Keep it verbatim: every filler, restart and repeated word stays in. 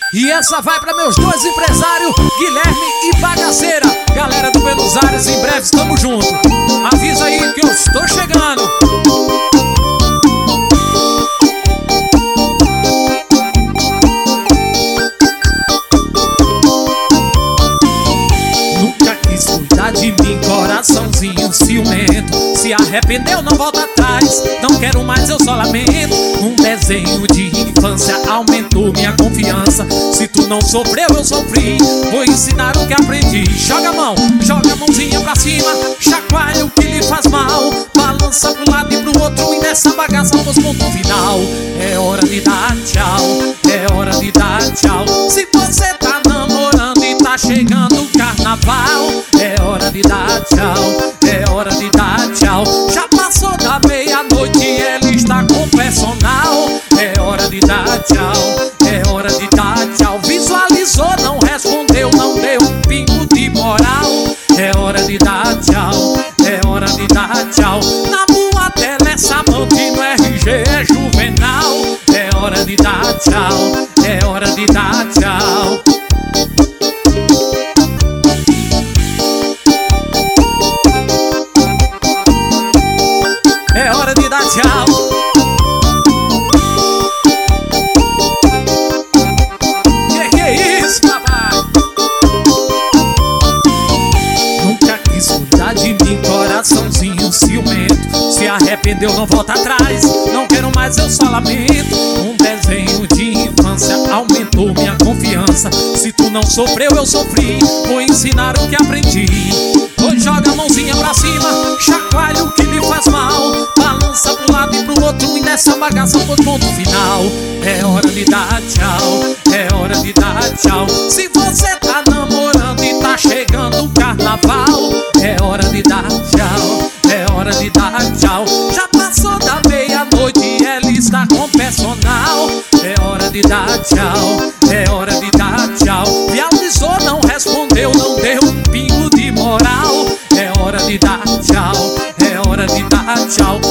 E essa vai para meus dois empresários, Guilherme e Bagaceira. Galera do Buenos Aires, em breve estamos juntos. Avisa aí que eu estou chegando. Nunca quis cuidar de mim, coraçãozinho ciumento. Se arrependeu, não volta atrás. Não quero mais, eu só lamento. Um desenho de infância aumentou minha confiança. Se tu não sofreu, eu sofri. Vou ensinar o que aprendi. Joga a mão, joga a mãozinha pra cima. Chacoalha o que lhe faz mal. Balança pro lado e pro outro. E nessa bagaça pôs ponto final. É hora de dar tchau. É hora de dar tchau. Se você tá namorando e tá chegando o carnaval, é hora de dar tchau. É hora de dar tchau. Já passou da meia-noite e ela está com personal. É hora de dar tchau. É hora de dar tchau. Visualizou, não respondeu, não deu um pingo de moral. É hora de dar tchau. É hora de dar tchau. Na boa tela essa mão que no R G é juvenal. É hora de dar tchau. É hora de dar tchau. É hora de dar tchau. Que que é isso, papai? Nunca quis cuidar de mim, coraçãozinho ciumento. Se arrependeu, não volta atrás. Não quero mais, eu só lamento. Um desenho de infância aumentou minha confiança. Se tu não sofreu, eu sofri. Vou ensinar o que aprendi. Hoje joga a mãozinha pra cima. Chacoalha o que lhe faz mal. Balança pro lado e pro outro. E nessa bagaça pôs ponto final. É hora de dar tchau. É hora de dar tchau. Se você tá namorando e tá chegando o carnaval, é hora de dar tchau. É hora de dar tchau. Já passou da meia-noite e ela está com personal. É hora de dar tchau. É hora de dar tchau. Visualizou, não respondeu, não deu um pingo de moral. É hora de dar tchau. É hora de dar tchau.